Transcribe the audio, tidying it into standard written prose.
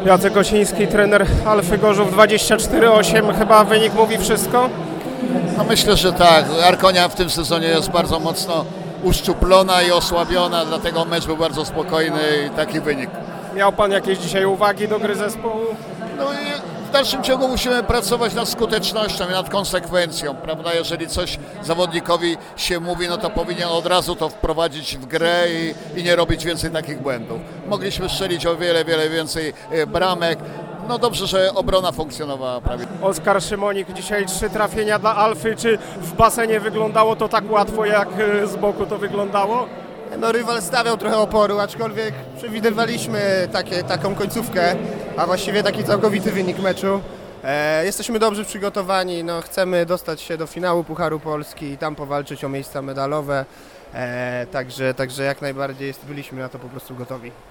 Jacek Osiński, trener Alfy Gorzów, 24-8, chyba wynik mówi wszystko? No myślę, że tak. Arkonia w tym sezonie jest bardzo mocno uszczuplona i osłabiona, dlatego mecz był bardzo spokojny i taki wynik. Miał Pan jakieś dzisiaj uwagi do gry zespołu? No i w dalszym ciągu musimy pracować nad skutecznością i nad konsekwencją, prawda? Jeżeli coś zawodnikowi się mówi, no to powinien od razu to wprowadzić w grę i nie robić więcej takich błędów. Mogliśmy strzelić o wiele więcej bramek. No dobrze, że obrona funkcjonowała prawie. Oskar Szymonik, dzisiaj 3 trafienia dla Alfy. Czy w basenie wyglądało to tak łatwo, jak z boku to wyglądało? No rywal stawiał trochę oporu, aczkolwiek przewidywaliśmy taką końcówkę, a właściwie taki całkowity wynik meczu. Jesteśmy dobrze przygotowani, no, chcemy dostać się do finału Pucharu Polski i tam powalczyć o miejsca medalowe, także jak najbardziej byliśmy na to po prostu gotowi.